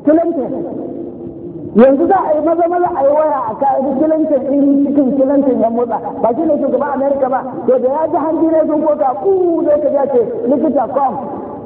Clinton yanzu za a yi maza a yi waya a kayan Clinton in cikin Clinton ya motsa ba shi ne shugaban Amerika ba, to da ya ji hanji ne sun koka zai ka ce likita kom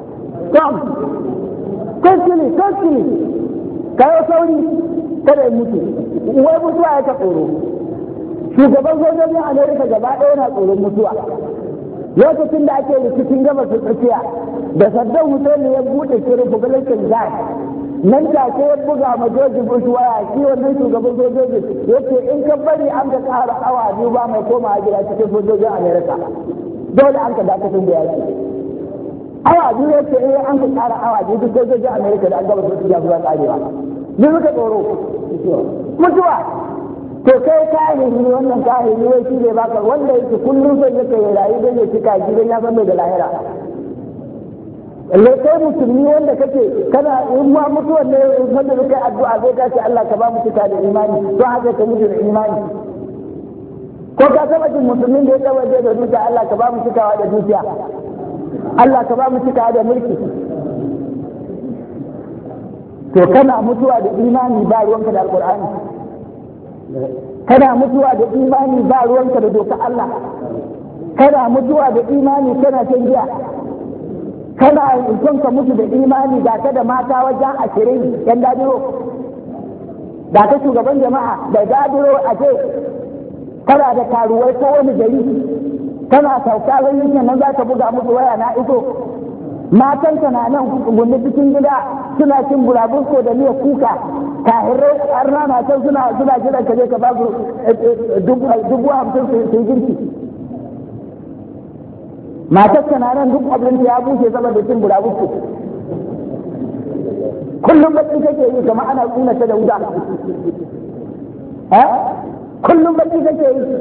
kaskili kayo sauri kada ya mutu, wai mutuwa ya ta tsoro. Shugaban sojojin Amerika gaba ɗaya yana tsoron mutuwa. Lokacin da ake rikicin gabas ta tsakiya da Saddam Hussein ya buɗe Republican Guard, nan take ya buga ma George Bush waya, shi wannan shugaban sojojin yace in ka bari an ka ƙara awa biyu ba mai komawa gida cikin sojojin Amerika, dole an ka dakatar da yaki. Awa biyu yace an ka ƙara awa biyu duk sojojin Amerika da an gaba su ya zuwa ƙarewa. Ni muka tsoro mutuwa. To kai kahiri wannan kahiri wai shi ne baka wanda yake kullum sai yake rayu don ya cika gidan ya san mai da lahira. Kai musulmi wanda kake kana in ma mutuwar ne wanda kai addu'a zai ka ce Allah ka ba mu cika da imani, to haka ka mutu da imani. Ko ka taba jin musulmin da ya taba da dukiya Allah ka ba mu cikawa da dukiya, Allah ka ba mu cikawa da mulki. To kana mutuwa da imani ba ruwanka da Alƙur'ani, kana mutuwa da imani ba ruwanka da doka Allah, kana mutuwa da imani kana shan giya, kana son ka mutu da imani ga ka da mata wajen 20 yan dadiro, ga ka shugaban jama'a da dadiro a ce kana da karuwai ko wani gari, kana sauka wani nan za ka buga musu waya na iso. Matanka na nan gunne cikin gida suna cin burabusko da miyar kuka, kahirai har rana can suna jiran ka je ka ba su 50,000 su yi girki. Matarka na nan duk abin ya bushe saboda cin burabusko. Kullum bacci kake yi kamar ana kuna ta da wuta. Kullum bacci kake yi.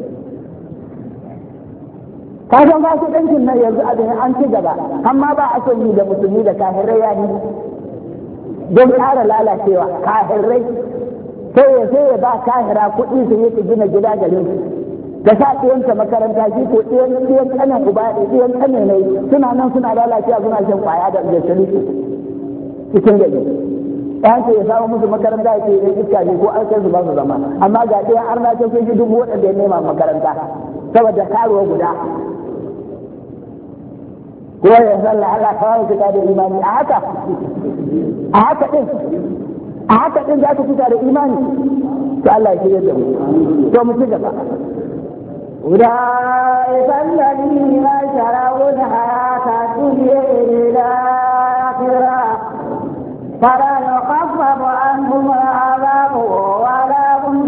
Ka san ba su ɗankin nan yanzu abin an ci gaba, amma ba a son yi da musulmi da kahirai ya yi don ƙara lalacewa. Kahirai sai ya ba kahira kuɗi su yi gina gida garin su, da sa ɗiyanta makaranta shi ko ɗiyan ƙanin uba ɗiyan ƙanin ne suna nan suna lalacewa suna shan ƙwaya da salisu cikin gari. ɗan ya samu musu makaranta ya ce idan iska ne ko an kai su ba su zama, amma ga ɗiyan arna sun fi dubu waɗanda ya nema makaranta saboda karuwa guda. ko ya sallah Allah kawai fita da imani a haka din za ka fita da imani, to Allah ya shirya da mu. To mu ci gaba. أولئك الذين اشتروا الحياة الدنيا بالآخرة فلا يخفف عنهم العذاب ولا هم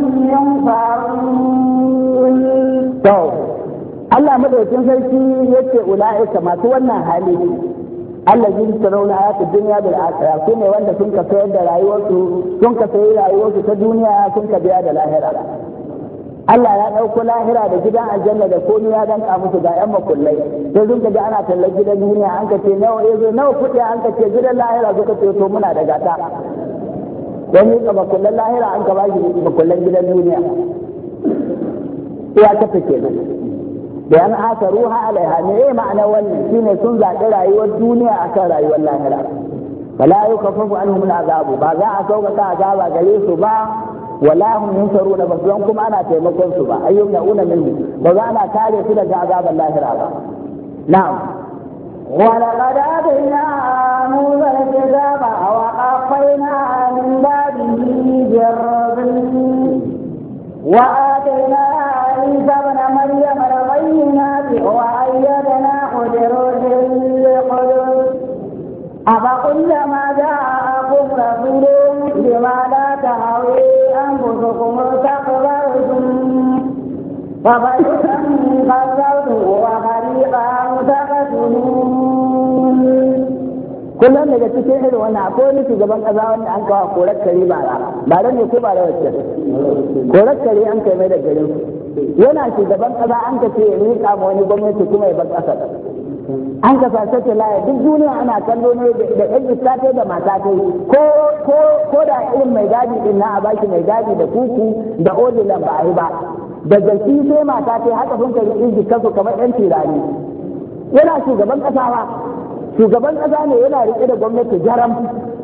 ينصرون. Allah madaukakin sarki yace ula'ika masu wannan hali allazina tarawna hayata dunya bil akhirah, sune wanda sun ka sayar da rayuwarsu ta duniya sun ka biya da lahira. Allah ya dauko lahira da gidan aljanna da komai ya danka musu ga yan makullai, sai sun ka ji ana tallar gidan duniya an ka ce nawa kuɗi an ka ce gidan lahira suka ce to muna da gata, wani ka makullan lahira an ka ba shi makullan gidan duniya ya tafi kenan. da an aka ruha alaiha ne ma'ana wannan shine sun zaɓi rayuwar duniya akan rayuwar lahira. fala yukaffafu anhum al'azabu, ba za a sauƙaƙa azaba gare su ba, wala hum yunsaruna, ba don kuma ana taimakon su ba, ayyum na'una minhu, ba za ana kare su daga azaban lahira ba. Na'am. ولقد آتينا موسى الكتاب وقفينا من بعده بالرسل وآتينا عيسى ابن مريم البينات وأيدناه بروح القدس أفكلما جاءكم رسول بما لا تهوي أنفسكم استكبرتم ففريقا كذبتم وفريقا تقتلون. kullum daga cikin irin wannan akwai wani shugaban ƙasa wanda an kawo korar kare ba ne ko ba da wacce korar kare an kai mai da garin yana shugaban ƙasa an ka ce ya miƙa ma wani gwamnati kuma ya bar ƙasar. An ka sace laya duk duniya ana kallo ne da ɗan iska da mata ta ko da irin mai gadi din na a baki mai gadi da kuku da odilan ba a yi ba, da zaki sai mata ta haka sun kai inji kansu kamar ɗan tirani. Yana shugaban ƙasa ba, shugaban ƙasa ne yana riƙe da gwamnati jaram